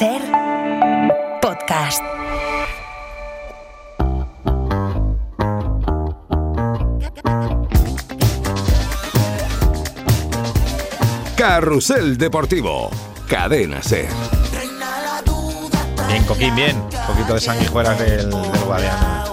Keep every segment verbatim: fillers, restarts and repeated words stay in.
Ser podcast. Carrusel Deportivo, Cadena Ser. Bien, Coquín, bien. Un poquito de sanguijuelas del, del Guadiana.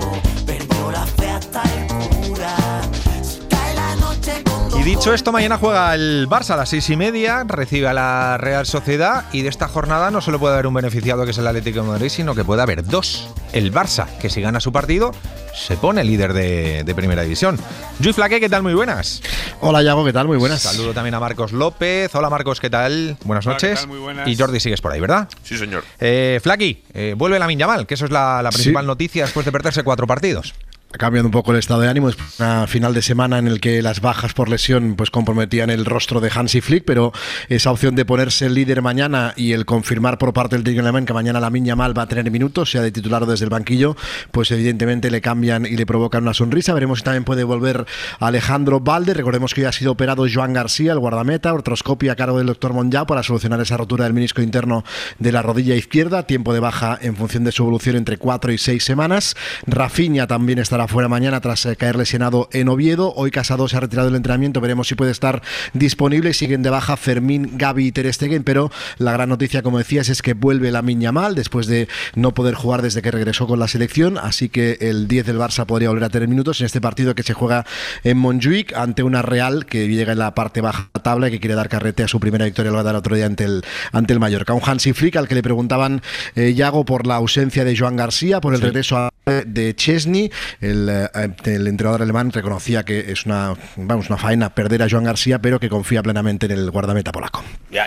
Y dicho esto, mañana juega el Barça a las seis y media, recibe a la Real Sociedad, y de esta jornada no solo puede haber un beneficiado, que es el Atlético de Madrid, sino que puede haber dos. El Barça, que si gana su partido, se pone líder de, de Primera División. Lluís Flaqué, ¿qué tal? Muy buenas. Hola, Yago, ¿qué tal? Muy buenas. Saludo también a Marcos López. Hola, Marcos, ¿qué tal? Buenas Hola, noches. ¿qué tal? Muy buenas. Y Jordi, sigues por ahí, ¿verdad? Sí, señor. Eh, Flaqui, eh, vuelve Lamine Yamal, que eso es la, la principal Sí. noticia después de perderse cuatro partidos. Ha cambiado un poco el estado de ánimo. Es una final de semana en el que las bajas por lesión pues comprometían el rostro de Hansi Flick, pero esa opción de ponerse el líder mañana y el confirmar por parte del técnico alemán que mañana Lamine Yamal va a tener minutos, sea de titular o desde el banquillo, pues evidentemente le cambian y le provocan una sonrisa. Veremos si también puede volver Alejandro Balde. Recordemos que hoy ha sido operado Joan García, el guardameta, artroscopia a cargo del doctor Monjau para solucionar esa rotura del menisco interno de la rodilla izquierda. Tiempo de baja en función de su evolución entre cuatro y seis semanas. Rafinha también estará fuera mañana tras eh, caer lesionado en Oviedo. Hoy Casado se ha retirado del entrenamiento, veremos si puede estar disponible. Siguen de baja Fermín, Gavi y Ter Stegen, pero la gran noticia, como decías, es que vuelve Lamine Yamal después de no poder jugar desde que regresó con la selección, así que el diez del Barça podría volver a tener minutos en este partido que se juega en Montjuic ante una Real que llega en la parte baja de la tabla y que quiere dar carrete a su primera victoria, lo va a dar otro día ante el, ante el Mallorca. Un Hansi Flick al que le preguntaban eh, Yago por la ausencia de Joan García, por el sí. regreso a, de Chesney. El, el entrenador alemán reconocía que es una, vamos, una faena perder a Joan García, pero que confía plenamente en el guardameta polaco.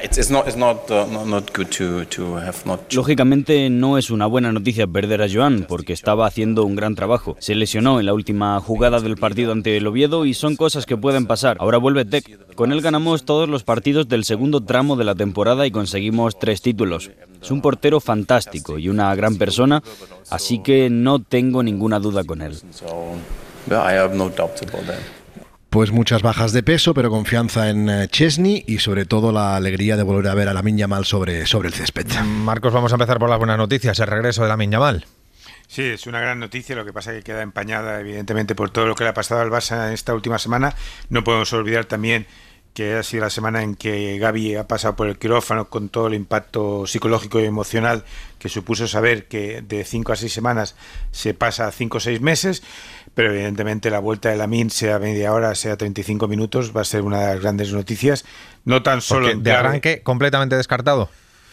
Lógicamente no es una buena noticia perder a Joan, porque estaba haciendo un gran trabajo. Se lesionó en la última jugada del partido ante el Oviedo y son cosas que pueden pasar. Ahora vuelve Tec. Con él ganamos todos los partidos del segundo tramo de la temporada y conseguimos tres títulos. Es un portero fantástico y una gran persona, así que no tengo ninguna duda con él. Pues muchas bajas de peso, pero confianza en Chesney y sobre todo la alegría de volver a ver a Lamine Yamal sobre, sobre el césped. Marcos, vamos a empezar por las buenas noticias, el regreso de Lamine Yamal. Sí, es una gran noticia, lo que pasa es que queda empañada evidentemente por todo lo que le ha pasado al Barça en esta última semana. No podemos olvidar también que ha sido la semana en que Gavi ha pasado por el quirófano con todo el impacto psicológico y emocional que supuso saber que de cinco a seis semanas se pasa a cinco o seis meses, pero evidentemente la vuelta de Lamine, sea media hora, sea treinta y cinco minutos, va a ser una de las grandes noticias. No tan solo Porque de claro, arranque completamente descartado.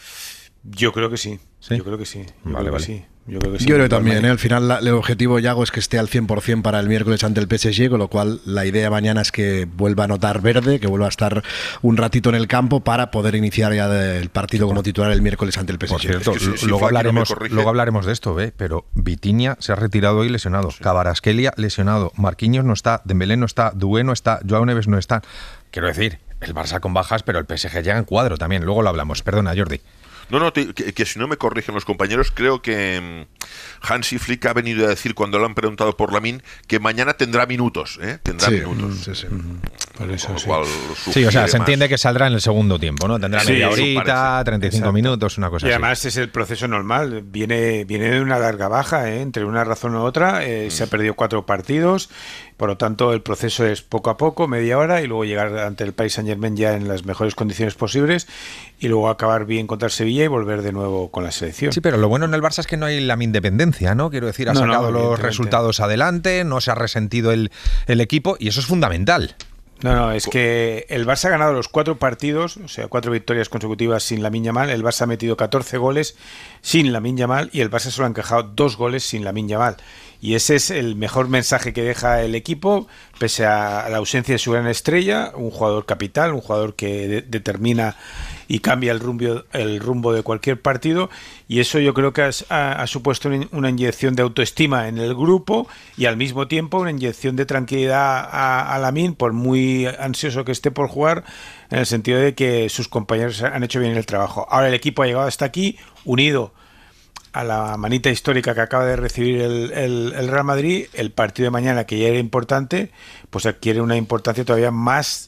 Yo creo que sí, ¿Sí? yo creo que sí, yo vale, creo vale. que sí. Yo creo que sí. Yo creo que también, ¿eh? Al final la, el objetivo, Yago, es que esté al cien por ciento para el miércoles ante el P S G, con lo cual la idea mañana es que vuelva a anotar verde, que vuelva a estar un ratito en el campo para poder iniciar ya el partido como titular el miércoles ante el P S G. Por cierto, es que si, si luego, hablaremos, no luego hablaremos de esto, ¿eh? Pero Vitinha se ha retirado y lesionado, sí. Kvaratskhelia lesionado, Marquinhos no está, Dembélé no está, Doué no está, Joao Neves no está. Quiero decir, el Barça con bajas, pero el P S G llega en cuadro también, luego lo hablamos. Perdona, Jordi. No, no, te, que, que si no me corrigen los compañeros, creo que Hansi Flick ha venido a decir cuando le han preguntado por Lamine que mañana tendrá minutos, ¿eh? Tendrá sí, minutos. Sí, sí. Por eso, Con lo sí. cual Sí, o sea, se más. entiende que saldrá en el segundo tiempo, ¿no? Tendrá Sí, media eso horita, treinta y cinco Exacto. minutos, una cosa y así. además es el proceso normal, viene viene de una larga baja, ¿eh? Entre una razón u otra, eh, mm. se ha perdido cuatro partidos, por lo tanto el proceso es poco a poco, media hora, y luego llegar ante el Paris Saint-Germain ya en las mejores condiciones posibles, y luego acabar bien contra el Sevilla y volver de nuevo con la selección. Sí, pero lo bueno en el Barça es que no hay la independencia, ¿no? Quiero decir, ha no, sacado no, los resultados adelante, no se ha resentido el, el equipo, y eso es fundamental. No, no, es que el Barça ha ganado los cuatro partidos, o sea, cuatro victorias consecutivas sin Lamine Yamal. El Barça ha metido catorce goles sin Lamine Yamal y el Barça solo ha encajado dos goles sin Lamine Yamal. Y ese es el mejor mensaje que deja el equipo, pese a la ausencia de su gran estrella, un jugador capital, un jugador que de- determina y cambia el rumbo, el rumbo de cualquier partido, y eso yo creo que ha, ha, ha supuesto una, una inyección de autoestima en el grupo y al mismo tiempo una inyección de tranquilidad a, a Lamine, por muy ansioso que esté por jugar, en el sentido de que sus compañeros han hecho bien el trabajo. Ahora el equipo ha llegado hasta aquí, unido a la manita histórica que acaba de recibir el, el, el Real Madrid. El partido de mañana, que ya era importante, pues adquiere una importancia todavía más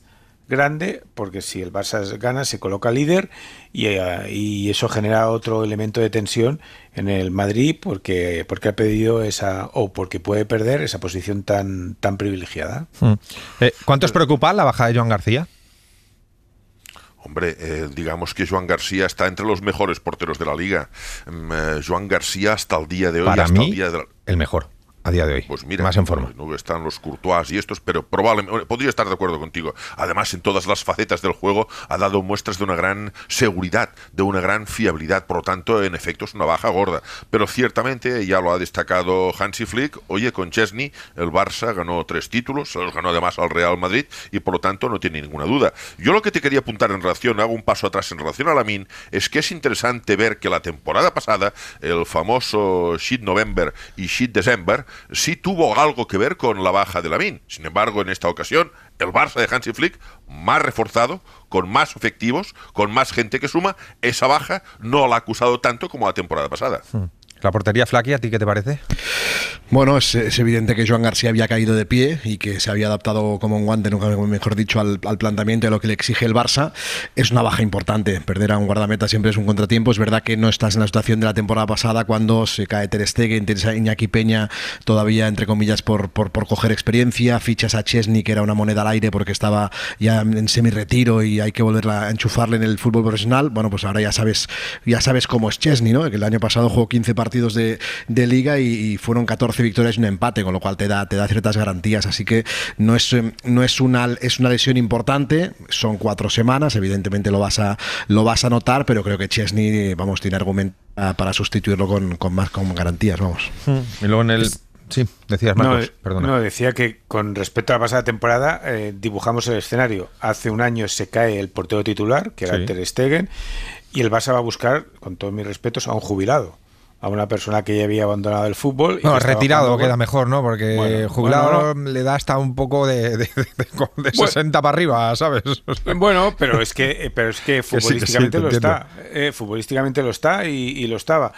grande, porque si el Barça gana se coloca líder y, uh, y eso genera otro elemento de tensión en el Madrid porque porque ha pedido esa, o porque puede perder esa posición tan tan privilegiada. Mm. Eh, ¿Cuánto os preocupa la baja de Joan García? Hombre, eh, digamos que Joan García está entre los mejores porteros de la liga. Eh, Joan García hasta el día de hoy... Para hasta mí, el, día de la... el mejor. A día de hoy, pues mira, más en forma. No están los Courtois y estos, pero probablemente podría estar de acuerdo contigo. Además, en todas las facetas del juego ha dado muestras de una gran seguridad, de una gran fiabilidad. Por lo tanto, en efecto, es una baja gorda. Pero ciertamente, ya lo ha destacado Hansi Flick, oye, con Chesney el Barça ganó tres títulos, se los ganó además al Real Madrid y por lo tanto no tiene ninguna duda. Yo lo que te quería apuntar en relación, hago un paso atrás en relación a Lamine, es que es interesante ver que la temporada pasada, el famoso Shit November y Shit December, sí tuvo algo que ver con la baja de Lamine. Sin embargo, en esta ocasión, el Barça de Hansi Flick, más reforzado, con más efectivos, con más gente que suma, esa baja no la ha acusado tanto como la temporada pasada. Hmm. La portería, Flaky, ¿a ti qué te parece? Bueno, es, es evidente que Joan García había caído de pie y que se había adaptado como un guante, nunca mejor dicho, al, al planteamiento de lo que le exige el Barça. Es una baja importante. Perder a un guardameta siempre es un contratiempo. Es verdad que no estás en la situación de la temporada pasada cuando se cae Ter Stegen, tienes a Iñaki Peña todavía, entre comillas, por, por, por coger experiencia. Fichas a Chesney, que era una moneda al aire porque estaba ya en semi-retiro y hay que volver a enchufarle en el fútbol profesional. Bueno, pues ahora ya sabes, ya sabes cómo es Chesney, ¿no? Que el año pasado jugó quince partidos de, de liga y, y fueron catorce victorias y un empate, con lo cual te da, te da ciertas garantías, así que no es, no es una es una lesión importante, son cuatro semanas, evidentemente lo vas a lo vas a notar, pero creo que Chesney, vamos, tiene argumento para sustituirlo con, con más con garantías, vamos. Y luego en el sí, decías Marcos, no, perdona. No, decía que con respecto a la pasada temporada eh, dibujamos el escenario. Hace un año se cae el portero titular, que era sí. Ter Stegen, y el Barça va a buscar, con todos mis respetos, a un jubilado, a una persona que ya había abandonado el fútbol. No, retirado queda mejor, ¿no? Porque bueno, jubilado bueno, no. le da hasta un poco de, de, de, de, de sesenta bueno, para arriba, ¿sabes? O sea, bueno, pero es que pero es que futbolísticamente que sí, que sí, lo está. Eh, futbolísticamente lo está y, y lo estaba.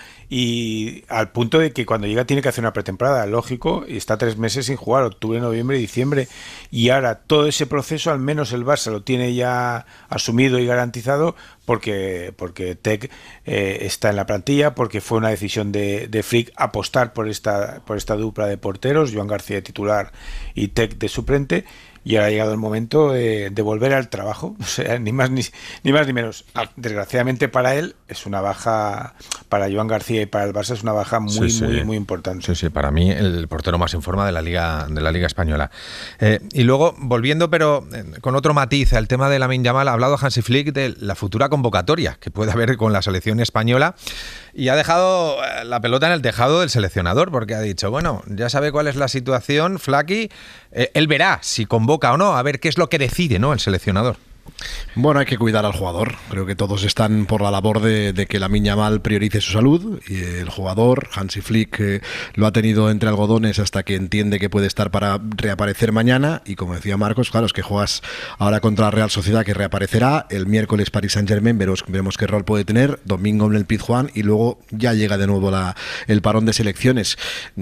Y al punto de que cuando llega tiene que hacer una pretemporada, lógico, y está tres meses sin jugar, octubre, noviembre, diciembre. Y ahora todo ese proceso, al menos el Barça lo tiene ya asumido y garantizado, porque porque Tec eh, está en la plantilla, porque fue una decisión de, de Flick apostar por esta por esta dupla de porteros, Joan García de titular y Tec de suplente, y ahora ha llegado el momento de, de volver al trabajo, o sea, ni más ni, ni más ni menos. Desgraciadamente para él es una baja, para Joan García y para el Barça es una baja muy sí, sí. muy muy importante. Sí, sí, para mí el portero más en forma de la liga de la liga española. Eh, y luego volviendo, pero con otro matiz al tema de Lamine Yamal, ha hablado Hansi Flick de la futura convocatoria que puede haber con la selección española y ha dejado la pelota en el tejado del seleccionador, porque ha dicho, bueno, ya sabe cuál es la situación, Flaky, eh, él verá si convoca o no, a ver qué es lo que decide, ¿no?, el seleccionador. Bueno, hay que cuidar al jugador. Creo que todos están por la labor de, de que Lamine Yamal priorice su salud, y el jugador, Hansi Flick, eh, lo ha tenido entre algodones hasta que entiende que puede estar para reaparecer mañana, y como decía Marcos, claro, es que juegas ahora contra la Real Sociedad, que reaparecerá, el miércoles Paris Saint-Germain, veremos, veremos qué rol puede tener, domingo en el Pizjuán, y luego ya llega de nuevo la, el parón de selecciones.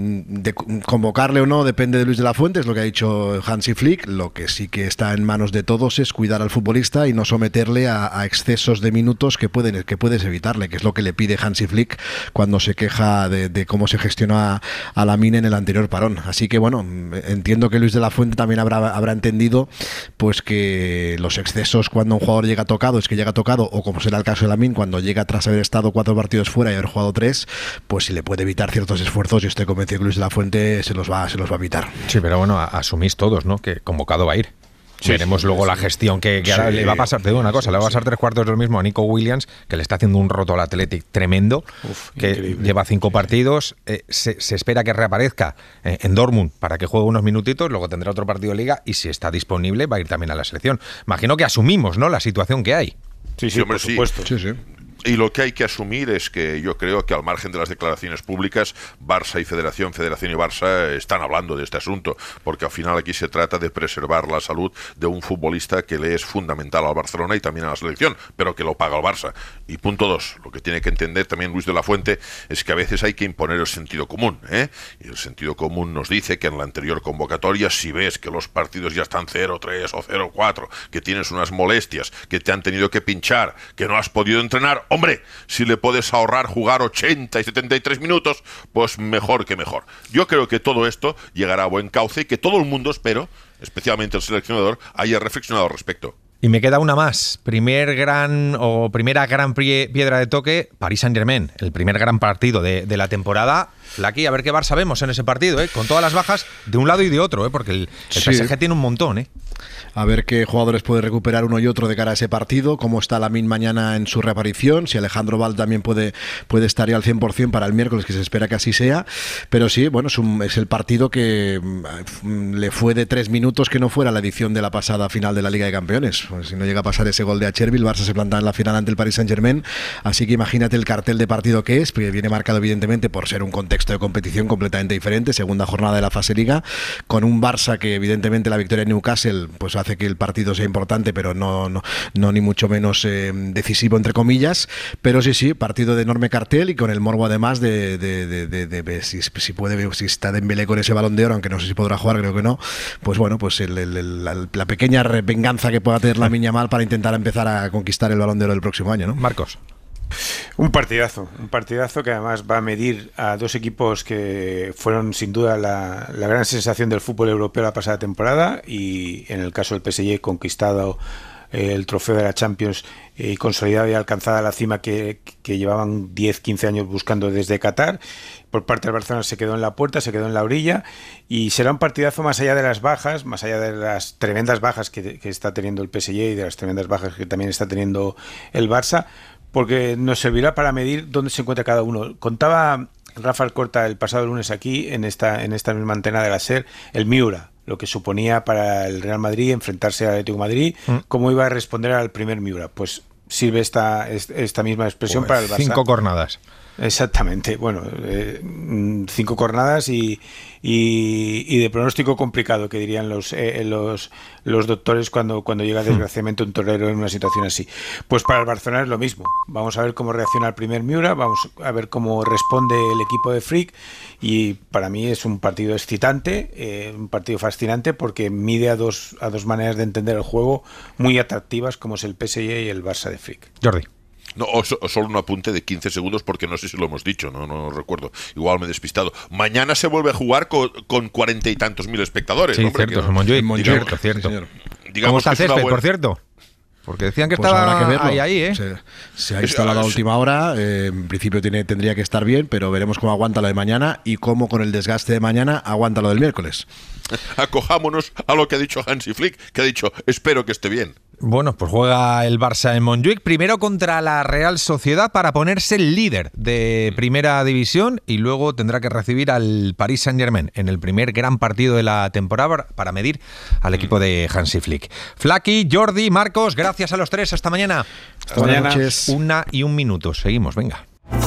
De convocarle o no depende de Luis de la Fuente, es lo que ha dicho Hansi Flick. Lo que sí que está en manos de todos es cuidar al futbolista y no someterle a, a excesos de minutos que, pueden, que puedes evitarle, que es lo que le pide Hansi Flick cuando se queja de, de cómo se gestionó a, a Lamine en el anterior parón. Así que bueno, entiendo que Luis de la Fuente también habrá, habrá entendido pues que los excesos cuando un jugador llega tocado es que llega tocado, o como será el caso de Lamine, cuando llega tras haber estado cuatro partidos fuera y haber jugado tres, pues si le puede evitar ciertos esfuerzos, yo estoy convencido que Luis de la Fuente se los va, se los va a evitar. Sí, pero bueno, asumís todos, ¿no?, que convocado va a ir. Sí, Veremos sí, luego sí. la gestión que, que ahora sí, le va a pasar. Te digo una cosa, sí, le va a pasar sí. tres cuartos de lo mismo a Nico Williams, que le está haciendo un roto al Athletic tremendo. Uf, que increíble. Lleva cinco partidos, eh, se, se espera que reaparezca eh, en Dortmund para que juegue unos minutitos, luego tendrá otro partido de liga y si está disponible va a ir también a la selección. Imagino que asumimos, ¿no?, la situación que hay. Sí, sí, hombre, por supuesto. Sí, sí. Y lo que hay que asumir es que yo creo que al margen de las declaraciones públicas, Barça y Federación, Federación y Barça están hablando de este asunto, porque al final aquí se trata de preservar la salud de un futbolista que le es fundamental al Barcelona y también a la selección, pero que lo paga el Barça. Y punto dos, lo que tiene que entender también Luis de la Fuente es que a veces hay que imponer el sentido común, ¿eh? Y el sentido común nos dice que en la anterior convocatoria, si ves que los partidos ya están cero tres o cero cuatro, que tienes unas molestias, que te han tenido que pinchar, que no has podido entrenar, hombre, si le puedes ahorrar jugar ochenta y setenta y tres minutos, pues mejor que mejor. Yo creo que todo esto llegará a buen cauce y que todo el mundo, espero, especialmente el seleccionador, haya reflexionado al respecto. Y me queda una más. Primer gran o primera gran piedra de toque, Paris Saint-Germain. El primer gran partido de, de la temporada. Flaky, a ver qué Barça vemos en ese partido, ¿eh? Con todas las bajas de un lado y de otro, ¿eh? Porque el, el sí. P S G tiene un montón, ¿eh? A ver qué jugadores puede recuperar uno y otro de cara a ese partido, cómo está Lamine mañana en su reaparición, si Alejandro Val también puede, puede estar ya al cien por ciento para el miércoles, que se espera que así sea, pero sí, bueno, es, un, es el partido que mm, le fue de tres minutos que no fuera la edición de la pasada final de la Liga de Campeones. Pues si no llega a pasar ese gol de Acherbi, el Barça se planta en la final ante el Paris Saint-Germain, así que imagínate el cartel de partido que es, porque viene marcado evidentemente por ser un contexto de competición completamente diferente, segunda jornada de la fase Liga, con un Barça que evidentemente la victoria en Newcastle pues hace que el partido sea importante, pero no, no, no ni mucho menos eh, decisivo, entre comillas, pero sí, sí, partido de enorme cartel y con el morbo además de, de, de, de, de, de si, si puede, si está Dembélé con ese Balón de Oro, aunque no sé si podrá jugar, creo que no, pues bueno, pues el, el, el, la, la pequeña venganza que pueda tener Lamine Yamal para intentar empezar a conquistar el Balón de Oro del próximo año, ¿no? Marcos. Un partidazo, un partidazo que además va a medir a dos equipos que fueron sin duda la, la gran sensación del fútbol europeo la pasada temporada y en el caso del P S G conquistado eh, el trofeo de la Champions y eh, consolidado y alcanzada la cima que, que llevaban diez quince años buscando desde Qatar. Por parte del Barcelona se quedó en la puerta, se quedó en la orilla y será un partidazo más allá de las bajas, más allá de las tremendas bajas que, que está teniendo el P S G y de las tremendas bajas que también está teniendo el Barça, porque nos servirá para medir dónde se encuentra cada uno. Contaba Rafa Alcorta el pasado lunes aquí, en esta, en esta misma antena de la SER, el Miura, lo que suponía para el Real Madrid enfrentarse al Atlético de Madrid, mm. cómo iba a responder al primer Miura. Pues sirve esta, esta misma expresión pues para el Barça. Cinco cornadas. Exactamente, bueno, eh, cinco cornadas y, y, y de pronóstico complicado, que dirían los eh, los, los doctores cuando, cuando llega desgraciadamente un torero en una situación así. Pues para el Barcelona es lo mismo. Vamos a ver cómo reacciona el primer Miura, vamos a ver cómo responde el equipo de Frick y para mí es un partido excitante, eh, un partido fascinante porque mide a dos, a dos maneras de entender el juego muy atractivas como es el P S G y el Barça de Frick. Jordi. No, o, so, o solo un apunte de quince segundos porque no sé si lo hemos dicho, no, no recuerdo. Igual me he despistado. Mañana se vuelve a jugar con, con cuarenta y tantos mil espectadores. Sí, hombre, cierto, que, Montjuic, digamos, cierto, cierto. Sí, ¿Cómo está el césped, buena... por cierto? Porque decían que pues estaba habrá que verlo. ahí, ahí, ¿eh? Se, se ha instalado a última hora. Eh, en principio tiene, tendría que estar bien, pero veremos cómo aguanta lo de mañana y cómo con el desgaste de mañana aguanta lo del miércoles. Acojámonos a lo que ha dicho Hansi Flick, que ha dicho, espero que esté bien. Bueno, pues juega el Barça en Montjuic, primero contra la Real Sociedad para ponerse el líder de Primera División y luego tendrá que recibir al Paris Saint-Germain en el primer gran partido de la temporada para medir al equipo de Hansi Flick. Flaky, Jordi, Marcos, gracias a los tres. Hasta mañana. Hasta mañana. Buenas noches. Una y un minuto. Seguimos, venga.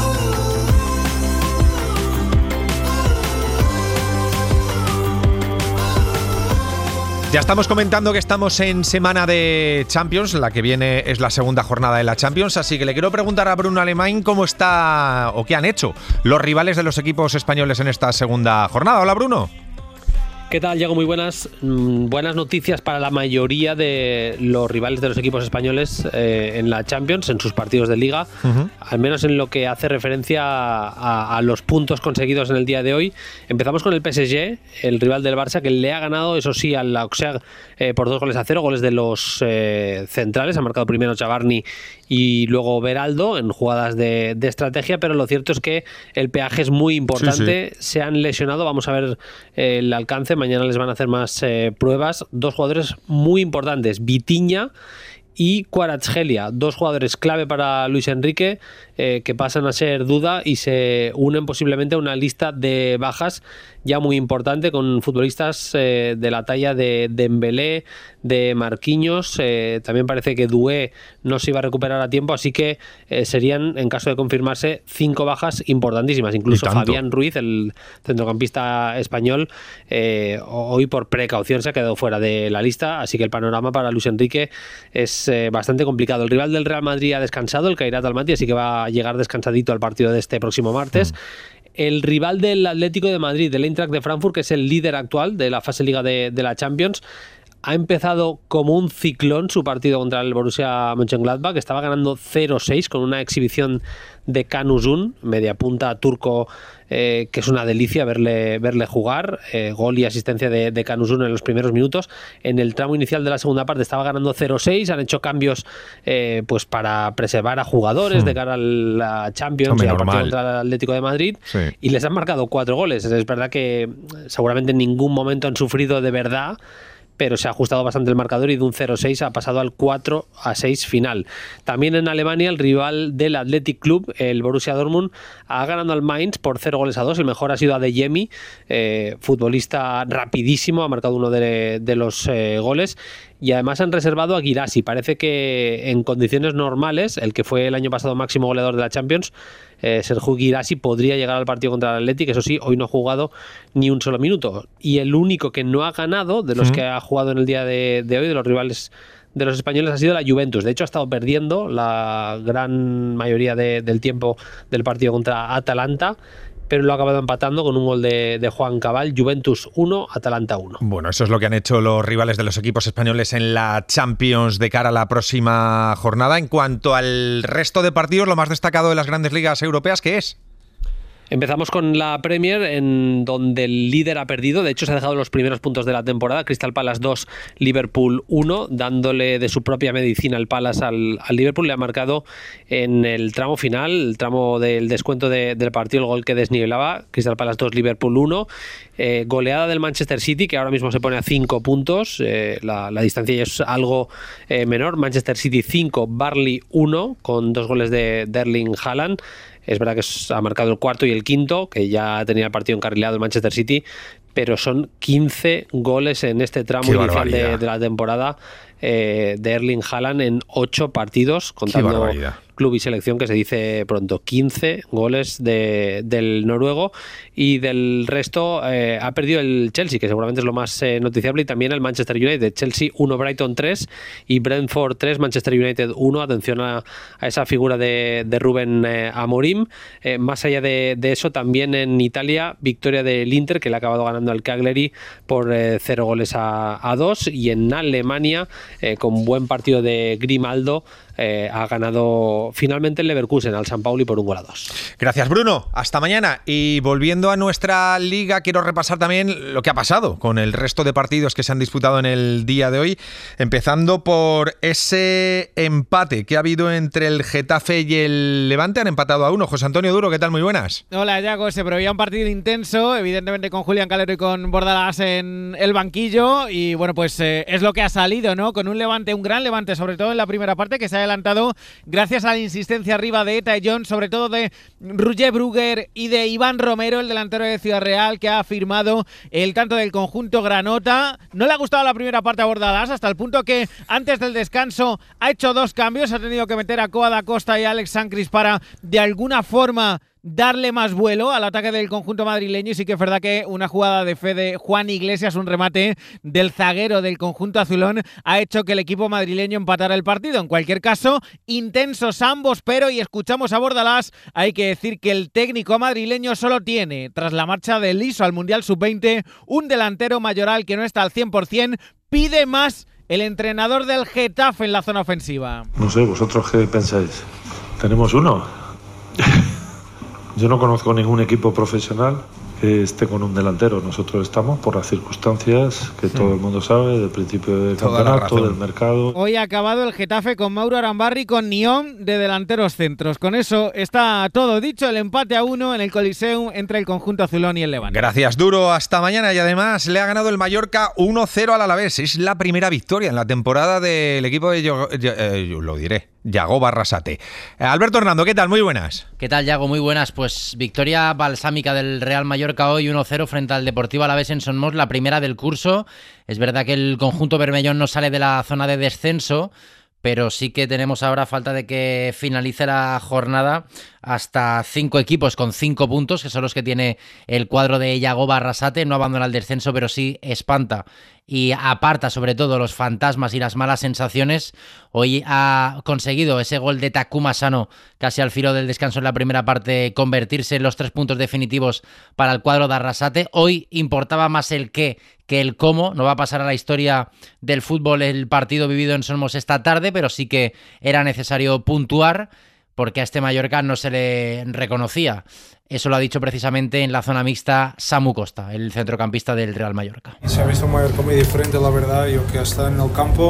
Ya estamos comentando que estamos en semana de Champions, la que viene es la segunda jornada de la Champions, así que le quiero preguntar a Bruno Alemán cómo está o qué han hecho los rivales de los equipos españoles en esta segunda jornada. Hola, Bruno. ¿Qué tal, Diego? Muy buenas. Mm, buenas noticias para la mayoría de los rivales de los equipos españoles eh, en la Champions, en sus partidos de Liga, uh-huh. al menos en lo que hace referencia a, a los puntos conseguidos en el día de hoy. Empezamos con el P S G, el rival del Barça, que le ha ganado, eso sí, al Auxerre eh, por dos goles a cero, goles de los eh, centrales. Ha marcado primero Chavarni y luego Beraldo en jugadas de, de estrategia, pero lo cierto es que el peaje es muy importante. Sí, sí. Se han lesionado, vamos a ver eh, el alcance. Mañana les van a hacer más eh, pruebas. Dos jugadores muy importantes, Vitinha y Kvaratskhelia, dos jugadores clave para Luis Enrique, eh, que pasan a ser duda y se unen posiblemente a una lista de bajas ya muy importante con futbolistas eh, de la talla de Dembélé, de Marquinhos. Eh, también parece que Doué no se iba a recuperar a tiempo, así que eh, serían, en caso de confirmarse, cinco bajas importantísimas. Incluso Fabián Ruiz, el centrocampista español, eh, hoy por precaución se ha quedado fuera de la lista, así que el panorama para Luis Enrique es eh, bastante complicado. El rival del Real Madrid ha descansado, el Khairat Almaty, así que va a llegar descansadito al partido de este próximo martes. Mm. El rival del Atlético de Madrid, del Eintracht de Frankfurt, que es el líder actual de la fase Liga de, de la Champions, ha empezado como un ciclón su partido contra el Borussia Mönchengladbach, que estaba ganando cero seis con una exhibición de Can Uzun, media punta turco, eh, que es una delicia verle, verle jugar. Eh, gol y asistencia de, de Can Uzun en los primeros minutos. En el tramo inicial de la segunda parte estaba ganando cero seis, han hecho cambios eh, pues para preservar a jugadores hmm. de cara a la Champions Hombre, y al partido contra el Atlético de Madrid, sí. y les han marcado cuatro goles. Es verdad que seguramente en ningún momento han sufrido de verdad, pero se ha ajustado bastante el marcador y de un cero seis ha pasado al cuatro a seis final. También en Alemania, el rival del Athletic Club, el Borussia Dortmund, ha ganado al Mainz por cero goles a dos. El mejor ha sido Adeyemi, eh, futbolista rapidísimo, ha marcado uno de, de los eh, goles. Y además han reservado a Guirassy. Parece que en condiciones normales, el que fue el año pasado máximo goleador de la Champions, eh, Serhou Guirassy, podría llegar al partido contra el Athletic. Eso sí, hoy no ha jugado ni un solo minuto. Y el único que no ha ganado, de los mm. que ha jugado en el día de, de hoy, de los rivales de los españoles, ha sido la Juventus. De hecho, ha estado perdiendo la gran mayoría de, del tiempo del partido contra Atalanta, pero lo ha acabado empatando con un gol de, de Juan Cabal. Juventus uno, Atalanta uno. Bueno, eso es lo que han hecho los rivales de los equipos españoles en la Champions de cara a la próxima jornada. En cuanto al resto de partidos, lo más destacado de las grandes ligas europeas, ¿qué es? Empezamos con la Premier, en donde el líder ha perdido. De hecho, se ha dejado los primeros puntos de la temporada. Crystal Palace dos, Liverpool uno, dándole de su propia medicina el Palace al, al Liverpool. Le ha marcado en el tramo final, el tramo del descuento de, del partido, el gol que desnivelaba. Crystal Palace dos, Liverpool uno. Eh, goleada del Manchester City, que ahora mismo se pone a cinco puntos. Eh, la, la distancia ya es algo eh, menor. Manchester City cinco, Burnley uno, con dos goles de, de Erling Haaland. Es verdad que ha marcado el cuarto y el quinto, que ya tenía el partido encarrilado el Manchester City, pero son quince goles en este tramo Qué inicial de, de la temporada eh, de Erling Haaland en ocho partidos, contando club y selección, que se dice pronto. quince goles de, del noruego, y del resto eh, ha perdido el Chelsea, que seguramente es lo más eh, noticiable, y también el Manchester United. Chelsea uno, Brighton tres y Brentford tres, Manchester United uno. Atención a, a esa figura de, de Rubén eh, Amorim. Eh, más allá de, de eso, también en Italia, victoria del Inter, que le ha acabado ganando al Cagliari por eh, cero goles a, a dos, y en Alemania, eh, con buen partido de Grimaldo, eh, ha ganado finalmente el Leverkusen al San Pauli por un gol a dos. Gracias, Bruno. Hasta mañana. Y volviendo a nuestra liga, quiero repasar también lo que ha pasado con el resto de partidos que se han disputado en el día de hoy, empezando por ese empate que ha habido entre el Getafe y el Levante. Han empatado a uno. José Antonio Duro, ¿qué tal? Muy buenas. Hola, Yago. Se preveía un partido intenso, evidentemente con Julián Calero y con Bordalás en el banquillo, y bueno, pues eh, es lo que ha salido, ¿no? Con un Levante, un gran Levante, sobre todo en la primera parte, que se ha adelantado gracias a la insistencia arriba de Eta y John, sobre todo de Roger Brugger y de Iván Romero, el delantero de Ciudad Real, que ha firmado el tanto del conjunto granota. No le ha gustado la primera parte a Bordalás, hasta el punto que antes del descanso ha hecho dos cambios, ha tenido que meter a Coa da Costa y a Alex Sancris para de alguna forma darle más vuelo al ataque del conjunto madrileño. Y sí que es verdad que una jugada de fe de Juan Iglesias, un remate del zaguero del conjunto azulón, ha hecho que el equipo madrileño empatara el partido. En cualquier caso, intensos ambos, pero, y escuchamos a Bordalás, hay que decir que el técnico madrileño solo tiene, tras la marcha de Liso al Mundial sub veinte, un delantero mayoral que no está al cien por cien. Pide más el entrenador del Getafe en la zona ofensiva. No sé, ¿vosotros qué pensáis? ¿Tenemos uno? Yo no conozco ningún equipo profesional que esté con un delantero. Nosotros estamos por las circunstancias que todo el mundo sabe, del principio del campeonato, del mercado. Hoy ha acabado el Getafe con Mauro Arambarri, con Nión de delanteros centros. Con eso está todo dicho. El empate a uno en el Coliseum entre el conjunto azulón y el Levante. Gracias, Duro. Hasta mañana. Y además le ha ganado el Mallorca uno cero al Alavés. Es la primera victoria en la temporada del equipo de... Yo, yo, eh, yo lo diré. Yago Barrasate. Alberto Hernando, ¿qué tal? Muy buenas. ¿Qué tal, Yago? Muy buenas. Pues victoria balsámica del Real Mallorca hoy uno cero frente al Deportivo Alavés en Son Mos, la primera del curso. Es verdad que el conjunto bermellón no sale de la zona de descenso, pero sí que tenemos ahora, a falta de que finalice la jornada, hasta cinco equipos con cinco puntos, que son los que tiene el cuadro de Yago Barrasate. No abandona el descenso, pero sí espanta y aparta sobre todo los fantasmas y las malas sensaciones. Hoy ha conseguido ese gol de Takuma Sano casi al filo del descanso en la primera parte convertirse en los tres puntos definitivos para el cuadro de Arrasate. Hoy importaba más el qué que el cómo. No va a pasar a la historia del fútbol el partido vivido en Son Mos esta tarde, pero sí que era necesario puntuar porque a este Mallorca no se le reconocía. Eso lo ha dicho precisamente en la zona mixta Samu Costa, el centrocampista del Real Mallorca. Se ha visto un Mallorca muy diferente, la verdad. Yo que hasta en el campo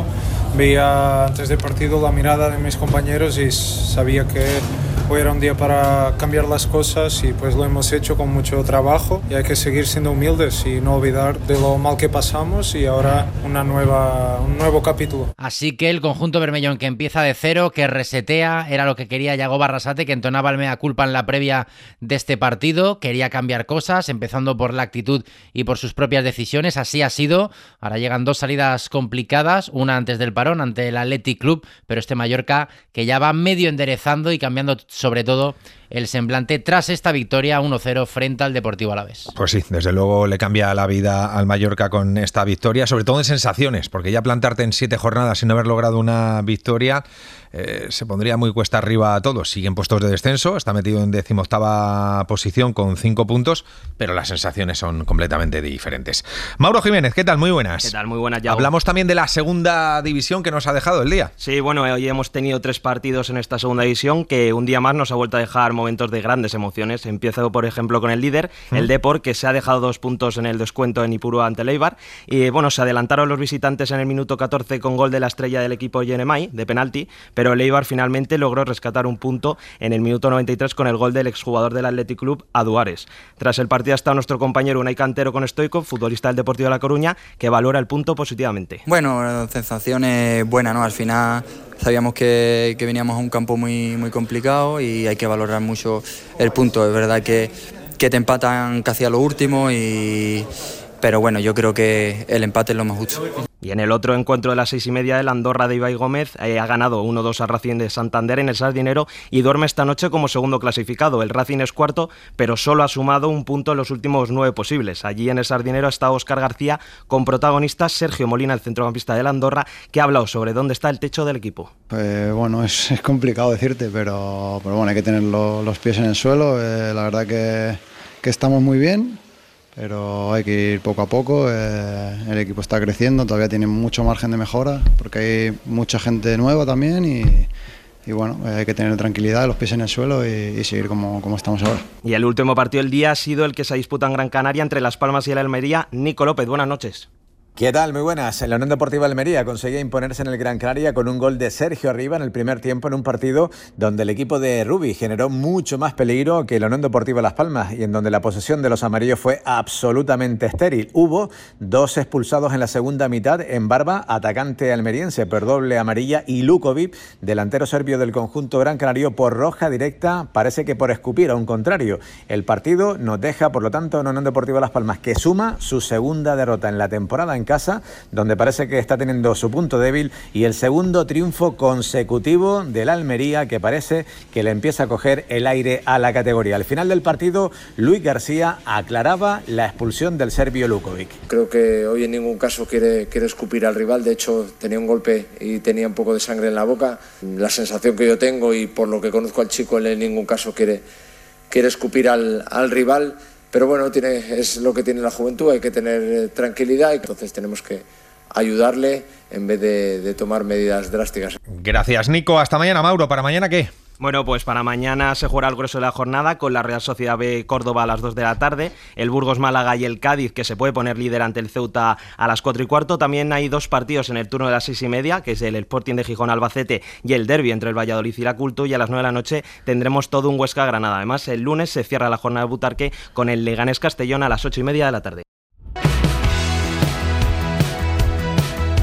veía antes del partido la mirada de mis compañeros y sabía que hoy era un día para cambiar las cosas y pues lo hemos hecho con mucho trabajo y hay que seguir siendo humildes y no olvidar de lo mal que pasamos y ahora una nueva, un nuevo capítulo. Así que el conjunto bermellón que empieza de cero, que resetea, era lo que quería Yago Barrasate, que entonaba el mea culpa en la previa de este partido. Quería cambiar cosas, empezando por la actitud y por sus propias decisiones. Así ha sido. Ahora llegan dos salidas complicadas, una antes del parón ante el Athletic Club, pero este Mallorca que ya va medio enderezando y cambiando sobre todo el semblante tras esta victoria uno cero frente al Deportivo Alavés. Pues sí, desde luego le cambia la vida al Mallorca con esta victoria, sobre todo en sensaciones, porque ya plantarte en siete jornadas sin haber logrado una victoria eh, se pondría muy cuesta arriba a todos. Siguen puestos de descenso, está metido en decimoctava posición con cinco puntos, pero las sensaciones son completamente diferentes. Mauro Jiménez, ¿qué tal? Muy buenas. ¿Qué tal? Muy buenas, Yago. Hablamos también de la segunda división que nos ha dejado el día. Sí, bueno, hoy hemos tenido tres partidos en esta segunda división que un día más nos ha vuelto a dejar momentos de grandes emociones. Empiezo, por ejemplo, con el líder, ¿Mm? el Depor, que se ha dejado dos puntos en el descuento en Ipurúa ante el Eibar. Y bueno, se adelantaron los visitantes en el minuto catorce con gol de la estrella del equipo Yenemay, de penalti, pero el Eibar finalmente logró rescatar un punto en el minuto noventa y tres con el gol del exjugador del Athletic Club, Aduares. Tras el partido ha estado nuestro compañero Unai Cantero con Stoico, futbolista del Deportivo de La Coruña, que valora el punto positivamente. Bueno, sensaciones buenas, ¿no? Al final sabíamos que, que veníamos a un campo muy, muy complicado y hay que valorar mucho el punto. Es verdad que, que te empatan casi a lo último, y, pero bueno, yo creo que el empate es lo más justo. Y en el otro encuentro de las seis y media, el Andorra de Ibai Gómez eh, ha ganado uno dos al Racing de Santander en el Sardinero y duerme esta noche como segundo clasificado. El Racing es cuarto, pero solo ha sumado un punto en los últimos nueve posibles. Allí en el Sardinero está Óscar García con protagonistas Sergio Molina, el centrocampista del Andorra, que ha hablado sobre dónde está el techo del equipo. Pues bueno, es, es complicado decirte, pero, pero bueno, hay que tener lo, los pies en el suelo. Eh, la verdad que, que estamos muy bien, pero hay que ir poco a poco. Eh, el equipo está creciendo, todavía tiene mucho margen de mejora porque hay mucha gente nueva también y, y bueno, hay que tener tranquilidad, los pies en el suelo y, y seguir como, como estamos ahora. Y el último partido del día ha sido el que se disputa en Gran Canaria entre Las Palmas y el Almería. Nico López, buenas noches. ¿Qué tal? Muy buenas. La Unión Deportiva Almería conseguía imponerse en el Gran Canaria con un gol de Sergio Arriba en el primer tiempo en un partido donde el equipo de Rubi generó mucho más peligro que la Unión Deportiva Las Palmas y en donde la posesión de los amarillos fue absolutamente estéril. Hubo dos expulsados en la segunda mitad en Barba, atacante almeriense por doble amarilla, y Lukovic, delantero serbio del conjunto gran canario, por roja directa, parece que por escupir a un contrario. El partido nos deja, por lo tanto, una Unión Deportiva Las Palmas que suma su segunda derrota en la temporada en casa, donde parece que está teniendo su punto débil, y el segundo triunfo consecutivo del Almería, que parece que le empieza a coger el aire a la categoría. Al final del partido, Luis García aclaraba la expulsión del serbio Lukovic. Creo que hoy en ningún caso quiere, quiere escupir al rival. De hecho, tenía un golpe y tenía un poco de sangre en la boca. La sensación que yo tengo, y por lo que conozco al chico, él en ningún caso quiere, quiere escupir al, al rival. Pero bueno, tiene, es lo que tiene la juventud, hay que tener tranquilidad y entonces tenemos que ayudarle en vez de, de tomar medidas drásticas. Gracias, Nico. Hasta mañana, Mauro. ¿Para mañana qué? Bueno, pues para mañana se jugará el grueso de la jornada con la Real Sociedad B Córdoba a las dos de la tarde, el Burgos Málaga y el Cádiz, que se puede poner líder ante el Ceuta, a las cuatro y cuarto. También hay dos partidos en el turno de las seis y media, que es el Sporting de Gijón Albacete y el derbi entre el Valladolid y la Culto, y a las nueve de la noche tendremos todo un Huesca Granada. Además, el lunes se cierra la jornada de Butarque con el Leganés Castellón a las ocho y media de la tarde.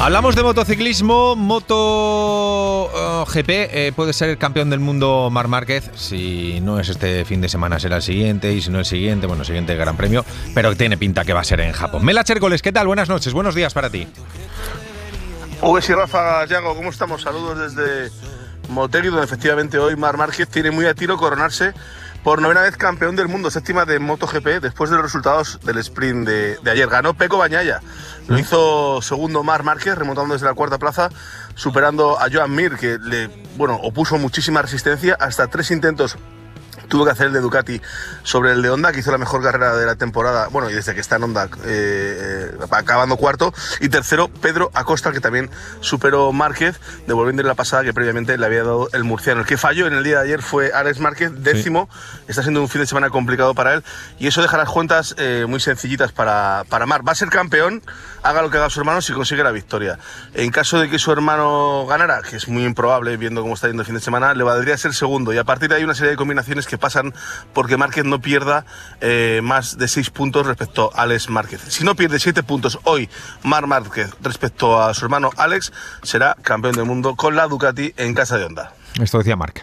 Hablamos de motociclismo, Moto uh, G P, eh, puede ser el campeón del mundo Marc Márquez, si no es este fin de semana será el siguiente, y si no el siguiente, bueno, el siguiente Gran Premio, pero tiene pinta que va a ser en Japón. Mela Chércoles, ¿qué tal? Buenas noches, buenos días para ti. Uy, sí, Rafa, Yago, ¿cómo estamos? Saludos desde Motegi, donde efectivamente hoy Marc Márquez tiene muy a tiro coronarse por novena vez campeón del mundo, séptima de MotoGP, después de los resultados del sprint de, de ayer. Ganó Pecco Bagnaia, lo hizo segundo Marc Márquez, remontando desde la cuarta plaza, superando a Joan Mir, que le bueno, opuso muchísima resistencia, hasta tres intentos tuvo que hacer el de Ducati sobre el de Honda, que hizo la mejor carrera de la temporada, bueno, y desde que está en Honda, eh, acabando cuarto. Y tercero, Pedro Acosta, que también superó Márquez, devolviéndole la pasada que previamente le había dado el murciano. El que falló en el día de ayer fue Alex Márquez, décimo. Sí. Está siendo un fin de semana complicado para él, y eso deja las cuentas eh, muy sencillitas para, para Marc. Va a ser campeón, haga lo que haga su hermano, si consigue la victoria. En caso de que su hermano ganara, que es muy improbable viendo cómo está yendo el fin de semana, le valdría ser segundo, y a partir de ahí una serie de combinaciones que pasan porque Márquez no pierda eh, más de seis puntos respecto a Alex Márquez. Si no pierde siete puntos hoy Marc Márquez respecto a su hermano Alex, será campeón del mundo con la Ducati en casa de Honda. Esto decía Marc.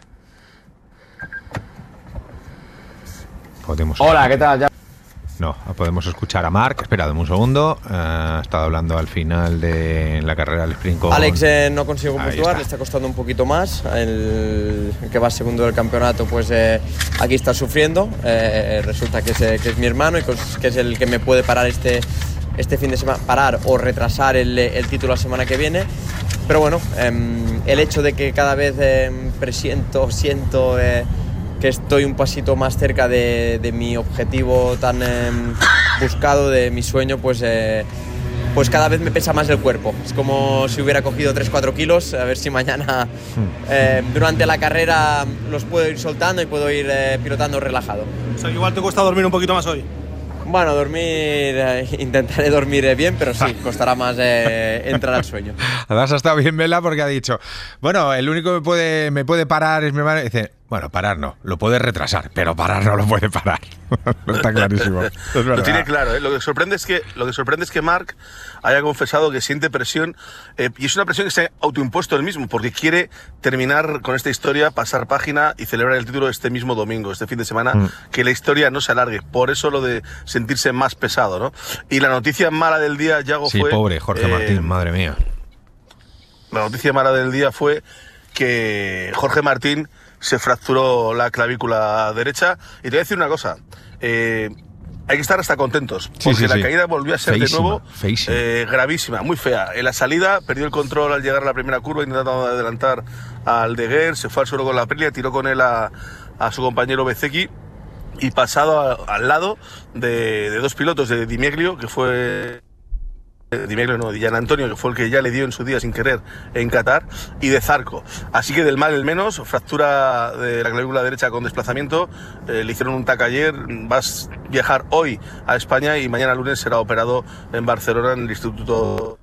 Podemos... Hola, ¿qué tal? Ya... No, podemos escuchar a Marc. Espera, dame un segundo. Uh, ha estado hablando al final de la carrera del sprint con... Alex eh, no consigo puntuar, le está costando un poquito más. El, el que va segundo del campeonato, pues eh, aquí está sufriendo. Eh, resulta que es, que es mi hermano y que es el que me puede parar este, este fin de semana, parar o retrasar el, el título la semana que viene. Pero bueno, eh, el hecho de que cada vez eh, presiento, siento... Eh, que estoy un pasito más cerca de, de mi objetivo tan eh, buscado, de mi sueño, pues, eh, pues cada vez me pesa más el cuerpo. Es como si hubiera cogido tres cuatro kilos, a ver si mañana eh, durante la carrera los puedo ir soltando y puedo ir eh, pilotando relajado. O sea, igual te cuesta dormir un poquito más hoy. Bueno, dormir, eh, intentaré dormir eh, bien, pero sí, costará más eh, entrar al sueño. Además ha estado bien Mela porque ha dicho, bueno, el único que me puede, me puede parar es mi hermano. Dice, bueno, parar no, lo puede retrasar, pero parar no lo puede parar. Está clarísimo. Es lo tiene claro, ¿eh? Lo que sorprende es que, lo que sorprende es que Marc haya confesado que siente presión, eh, y es una presión que se ha autoimpuesto él mismo, porque quiere terminar con esta historia, pasar página y celebrar el título este mismo domingo, este fin de semana, mm. que la historia no se alargue. Por eso lo de sentirse más pesado, ¿no? Y la noticia mala del día, Yago, sí, fue... Sí, pobre Jorge eh, Martín, madre mía. La noticia mala del día fue que Jorge Martín se fracturó la clavícula derecha. Y te voy a decir una cosa, eh, hay que estar hasta contentos, porque sí, sí, la sí. caída volvió a ser feísima, de nuevo eh, gravísima, muy fea. En la salida perdió el control al llegar a la primera curva, intentando adelantar al De Guer, se fue al suelo con la Aprilia, tiró con él a, a su compañero Bezzecchi, y pasado a, al lado de, de dos pilotos, de Di Meglio, que fue... Di Meglio no, Di Gian Antonio, que fue el que ya le dio en su día sin querer en Qatar, y de Zarco. Así que del mal el menos, fractura de la clavícula derecha con desplazamiento, eh, le hicieron un tac ayer, vas a viajar hoy a España y mañana lunes será operado en Barcelona en el Instituto.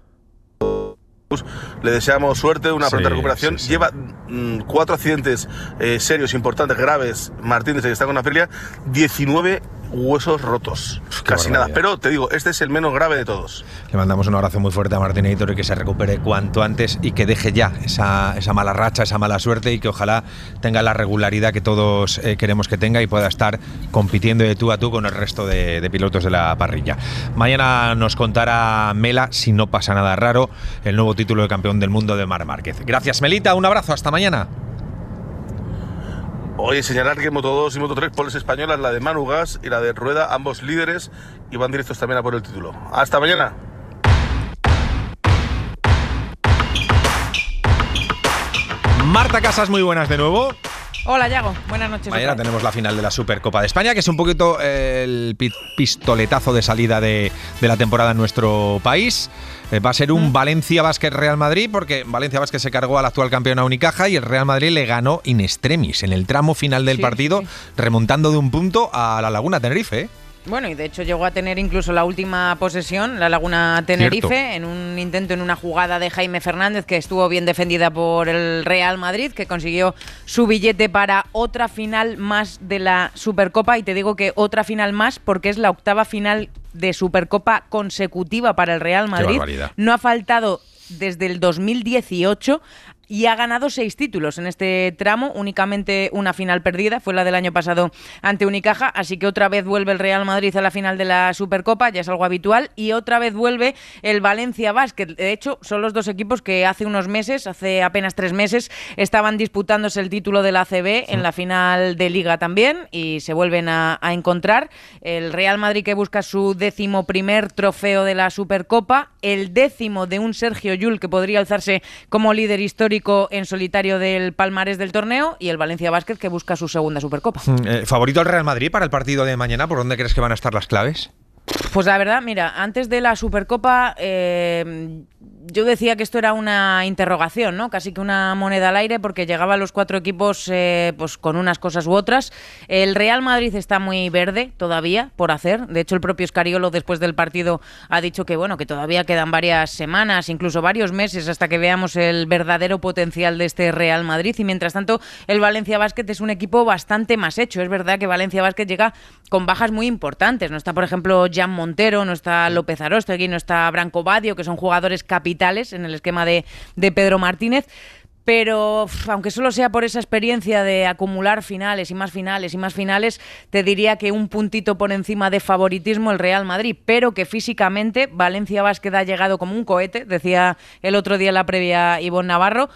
Le deseamos suerte, una sí, pronta recuperación. Sí, sí. Lleva mmm, cuatro accidentes eh, serios, importantes, graves. Martín, desde que está con la Aprilia, diecinueve huesos rotos. Uf, casi nada. Pero te digo, este es el menos grave de todos. Le mandamos un abrazo muy fuerte a Martín Editor y que se recupere cuanto antes y que deje ya esa, esa mala racha, esa mala suerte, y que ojalá tenga la regularidad que todos eh, queremos que tenga y pueda estar compitiendo de tú a tú con el resto de, de pilotos de la parrilla. Mañana nos contará Mela, si no pasa nada raro, el nuevo título de campeón del mundo de Marc Márquez. Gracias, Melita, un abrazo, hasta mañana. Oye, señalar que Moto dos y Moto tres poles españolas, la de Manu Gas y la de Rueda, ambos líderes, y van directos también a por el título. ¡Hasta mañana! Marta Casas, muy buenas de nuevo. Hola, Yago. Buenas noches. Mañana tenemos la final de la Supercopa de España, que es un poquito el pistoletazo de salida de, de la temporada en nuestro país. Eh, va a ser un mm. Valencia Basket Real Madrid, porque Valencia Basket se cargó al actual campeón a Unicaja y el Real Madrid le ganó in extremis en el tramo final del sí, partido, sí. remontando de un punto a la Laguna Tenerife, ¿eh? Bueno, y de hecho llegó a tener incluso la última posesión, la Laguna Tenerife, Cierto. en un intento, en una jugada de Jaime Fernández que estuvo bien defendida por el Real Madrid, que consiguió su billete para otra final más de la Supercopa. Y te digo que otra final más porque es la octava final de Supercopa consecutiva para el Real Madrid. No ha faltado desde el dos mil dieciocho y ha ganado seis títulos en este tramo, únicamente una final perdida, fue la del año pasado ante Unicaja, así que otra vez vuelve el Real Madrid a la final de la Supercopa, ya es algo habitual, y otra vez vuelve el Valencia Basket. De hecho, son los dos equipos que hace unos meses, hace apenas tres meses, estaban disputándose el título de la A C B en la final de Liga también, y se vuelven a, a encontrar. El Real Madrid que busca su décimo primer trofeo de la Supercopa, el décimo de un Sergio Llull que podría alzarse como líder histórico en solitario del palmarés del torneo, y el Valencia Basket que busca su segunda Supercopa. Eh, ¿Favorito el Real Madrid para el partido de mañana? ¿Por dónde crees que van a estar las claves? Pues la verdad, mira, antes de la Supercopa eh, yo decía que esto era una interrogación, ¿no? Casi que una moneda al aire, porque llegaban los cuatro equipos eh, pues con unas cosas u otras. El Real Madrid está muy verde todavía por hacer. De hecho, el propio Scariolo después del partido ha dicho que bueno, que todavía quedan varias semanas, incluso varios meses, hasta que veamos el verdadero potencial de este Real Madrid. Y mientras tanto, el Valencia Basket es un equipo bastante más hecho. Es verdad que Valencia Basket llega con bajas muy importantes. No está, por ejemplo, Jan Montero, no está López Aróstegui, no está Branco Badio, que son jugadores capitales en el esquema de, de Pedro Martínez. Pero aunque solo sea por esa experiencia de acumular finales y más finales y más finales, te diría que un puntito por encima de favoritismo el Real Madrid, pero que físicamente Valencia Basket ha llegado como un cohete, decía el otro día en la previa Ivonne Navarro.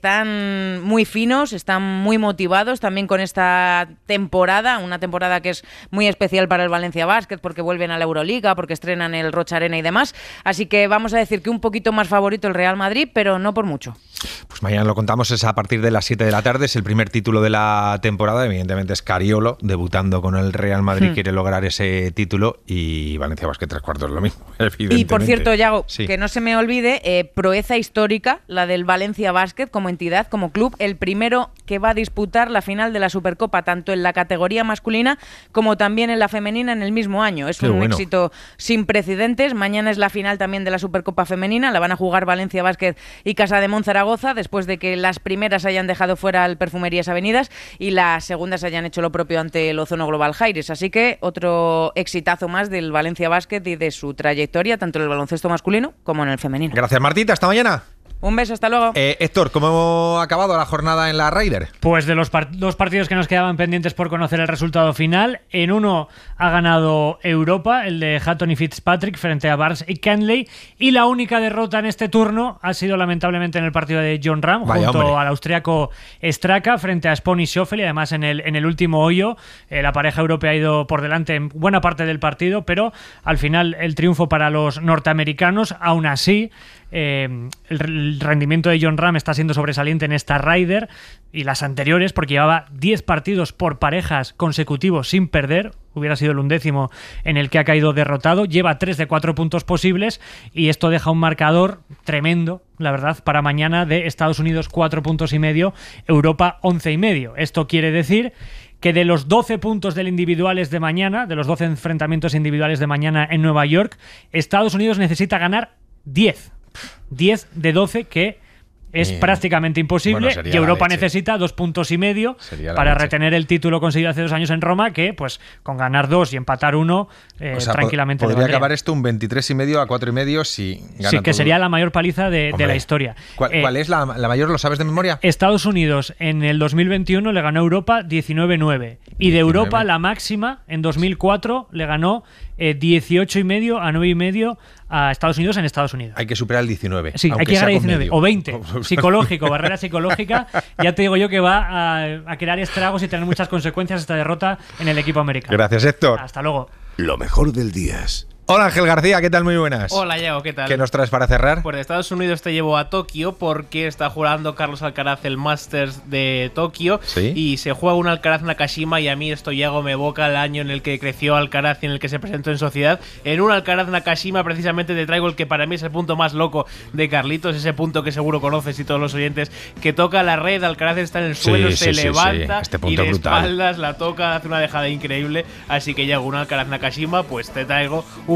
Están muy finos, están muy motivados también con esta temporada, una temporada que es muy especial para el Valencia Basket porque vuelven a la Euroliga, porque estrenan el Rocha Arena y demás. Así que vamos a decir que un poquito más favorito el Real Madrid, pero no por mucho. Pues mañana lo contamos, es a partir de las siete de la tarde, es el primer título de la temporada, evidentemente Scariolo debutando con el Real Madrid, hmm. quiere lograr ese título, y Valencia Basket tres cuartos lo mismo, evidentemente. Y por cierto, Yago, sí. que no se me olvide, eh, proeza histórica, la del Valencia Basket como entidad, como club, el primero que va a disputar la final de la Supercopa, tanto en la categoría masculina como también en la femenina en el mismo año. Es Qué un bueno. éxito sin precedentes. Mañana es la final también de la Supercopa femenina, la van a jugar Valencia Basket y Casademont Zaragoza, después de que las primeras hayan dejado fuera al Perfumerías Avenidas y las segundas hayan hecho lo propio ante el Ozono Global Jaires. Así que otro exitazo más del Valencia Basket y de su trayectoria, tanto en el baloncesto masculino como en el femenino. Gracias, Martita. Hasta mañana. Un beso, hasta luego. Eh, Héctor, ¿cómo ha acabado la jornada en la Ryder? Pues de los part- dos partidos que nos quedaban pendientes por conocer el resultado final, en uno ha ganado Europa, el de Hatton y Fitzpatrick frente a Barnes y Cantley, y la única derrota en este turno ha sido lamentablemente en el partido de Jon Rahm, Vaya junto hombre. al austriaco Straka frente a Spon y Schauffele. Además, en el, en el último hoyo, eh, la pareja europea ha ido por delante en buena parte del partido, pero al final el triunfo para los norteamericanos. Aún así, Eh, el rendimiento de Jon Rahm está siendo sobresaliente en esta Ryder y las anteriores, porque llevaba diez partidos por parejas consecutivos sin perder. Hubiera sido el undécimo en el que ha caído derrotado. Lleva tres de cuatro puntos posibles y esto deja un marcador tremendo, la verdad, para mañana, de Estados Unidos cuatro puntos y medio, Europa once y medio. Esto quiere decir que de los doce puntos del individuales de mañana, de los doce enfrentamientos individuales de mañana en Nueva York, Estados Unidos necesita ganar diez. diez de doce, que es eh, prácticamente imposible, bueno, y Europa necesita dos puntos y medio para leche. retener el título conseguido hace dos años en Roma, que pues con ganar dos y empatar uno eh, o sea, tranquilamente podría acabar esto un veintitrés y medio a cuatro y medio si gana. Sí, que todo. Sería la mayor paliza de, de la historia. ¿Cuál, eh, ¿cuál es la, la mayor? ¿Lo sabes de memoria? Estados Unidos en el dos mil veintiuno le ganó a Europa diecinueve nueve, y de Europa la máxima en dos mil cuatro le ganó eh, dieciocho y medio a nueve y medio a Estados Unidos en Estados Unidos. Hay que superar el diecinueve. Sí, hay que llegar a diecinueve o veinte. Psicológico, barrera psicológica. Ya te digo yo que va a, a crear estragos y tener muchas consecuencias esta derrota en el equipo americano. Gracias, Héctor. Hasta luego. Lo mejor del día es... Hola Ángel García, ¿qué tal? Muy buenas. Hola Yago, ¿qué tal? ¿Qué nos traes para cerrar? Pues de Estados Unidos te llevo a Tokio porque está jugando Carlos Alcaraz el Masters de Tokio. ¿Sí? Y se juega un Alcaraz Nakashima, y a mí esto, Yago, me evoca el año en el que creció Alcaraz y en el que se presentó en sociedad. En un Alcaraz Nakashima precisamente te traigo el que para mí es el punto más loco de Carlitos, ese punto que seguro conoces y todos los oyentes, que toca la red, Alcaraz está en el suelo, sí, se sí, levanta sí, sí. Este y de brutal. espaldas la toca, hace una dejada increíble. Así que Yago, un Alcaraz Nakashima, pues te traigo un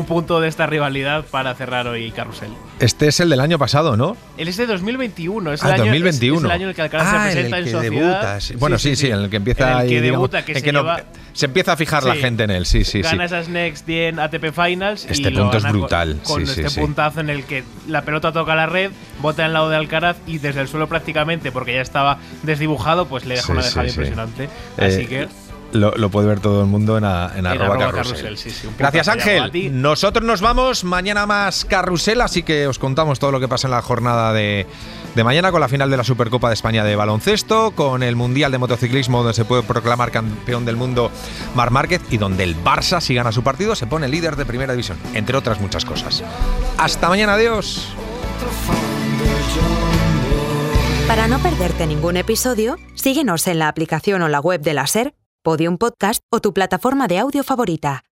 un punto de esta rivalidad para cerrar hoy Carrusel. Este es el del año pasado, ¿no? Él es de dos mil veintiuno. Es ah, el año, dos mil veintiuno. Es, es el año en el que Alcaraz ah, se presenta en, el en que sociedad. Debuta, sí. Bueno, sí, sí, sí, en el que empieza en el que ahí, debuta, digamos, que en se, que no, lleva, se empieza a fijar sí, la gente en él, sí, sí, gana sí. esas Next diez A T P Finals. Este y punto lo es gana brutal. Con, con sí, este sí, puntazo sí. en el que la pelota toca la red, bota en el lado de Alcaraz y desde el suelo prácticamente, porque ya estaba desdibujado, pues le deja Sí, una sí, dejada sí. impresionante. Eh, Así que... Lo, lo puede ver todo el mundo en, a, en, en arroba, arroba carrusel. carrusel, sí, sí, Gracias, Ángel. Nosotros nos vamos. Mañana más carrusel, así que os contamos todo lo que pasa en la jornada de, de mañana con la final de la Supercopa de España de baloncesto, con el Mundial de Motociclismo, donde se puede proclamar campeón del mundo Marc Márquez y donde el Barça, si gana su partido, se pone líder de Primera División, entre otras muchas cosas. Hasta mañana, adiós. Para no perderte ningún episodio, síguenos en la aplicación o la web de la SER, Podium Podcast o tu plataforma de audio favorita.